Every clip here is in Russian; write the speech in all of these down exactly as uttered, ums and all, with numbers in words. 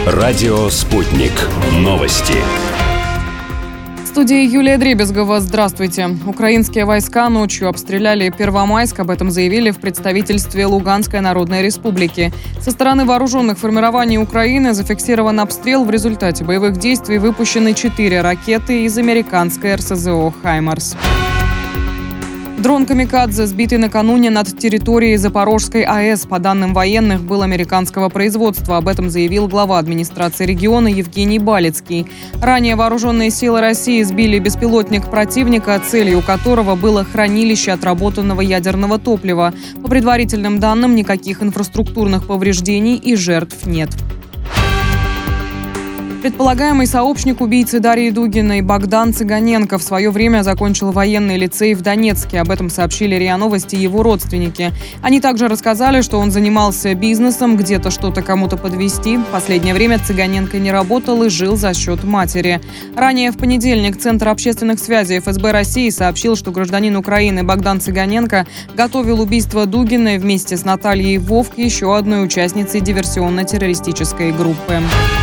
Радио «Спутник». Новости. В студии Юлия Дребезгова. Здравствуйте. Украинские войска ночью обстреляли Первомайск. Об этом заявили в представительстве Луганской Народной Республики. Со стороны вооруженных формирований Украины зафиксирован обстрел. В результате боевых действий выпущены четыре ракеты из американской эр эс зэ о «Хаймарс». Дрон «Камикадзе», сбитый накануне над территорией Запорожской а эс, по данным военных, был американского производства. Об этом заявил глава администрации региона Евгений Балицкий. Ранее вооруженные силы России сбили беспилотник противника, целью которого было хранилище отработанного ядерного топлива. По предварительным данным, никаких инфраструктурных повреждений и жертв нет. Предполагаемый сообщник убийцы Дарьи Дугиной Богдан Цыганенко в свое время закончил военный лицей в Донецке. Об этом сообщили РИА Новости его родственники. Они также рассказали, что он занимался бизнесом, где-то что-то кому-то подвести. В последнее время Цыганенко не работал и жил за счет матери. Ранее в понедельник Центр общественных связей эф эс бэ России сообщил, что гражданин Украины Богдан Цыганенко готовил убийство Дугиной вместе с Натальей Вовк, еще одной участницей диверсионно-террористической группы.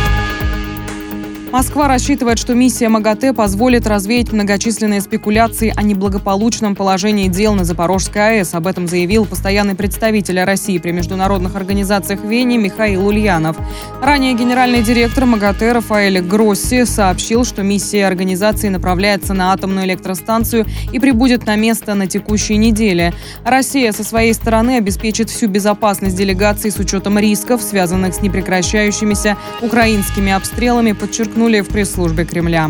Москва рассчитывает, что миссия МАГАТЭ позволит развеять многочисленные спекуляции о неблагополучном положении дел на Запорожской а эс. Об этом заявил постоянный представитель России при международных организациях в Вене Михаил Ульянов. Ранее генеральный директор МАГАТЭ Рафаэль Гросси сообщил, что миссия организации направляется на атомную электростанцию и прибудет на место на текущей неделе. Россия со своей стороны обеспечит всю безопасность делегации с учетом рисков, связанных с непрекращающимися украинскими обстрелами, подчеркнули в пресс-службе Кремля.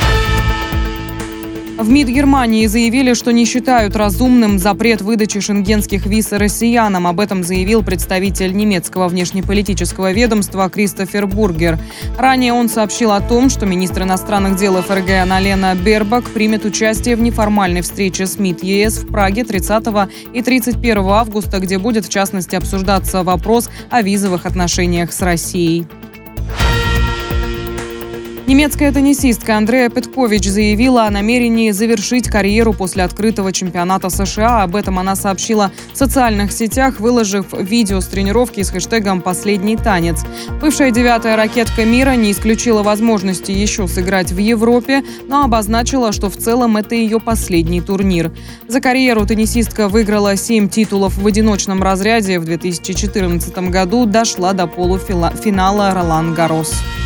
В МИД Германии заявили, что не считают разумным запрет выдачи шенгенских виз россиянам. Об этом заявил представитель немецкого внешнеполитического ведомства Кристофер Бургер. Ранее он сообщил о том, что министр иностранных дел эф эр гэ Анналена Бербак примет участие в неформальной встрече с МИД е эс в Праге тридцатого и тридцать первого августа, где будет в частности обсуждаться вопрос о визовых отношениях с Россией. Немецкая теннисистка Андреа Петкович заявила о намерении завершить карьеру после открытого чемпионата США. Об этом она сообщила в социальных сетях, выложив видео с тренировки с хэштегом «Последний танец». Бывшая девятая ракетка мира не исключила возможности еще сыграть в Европе, но обозначила, что в целом это ее последний турнир. За карьеру теннисистка выиграла семь титулов в одиночном разряде. В две тысячи четырнадцатом году дошла до полуфинала Ролан Гаррос.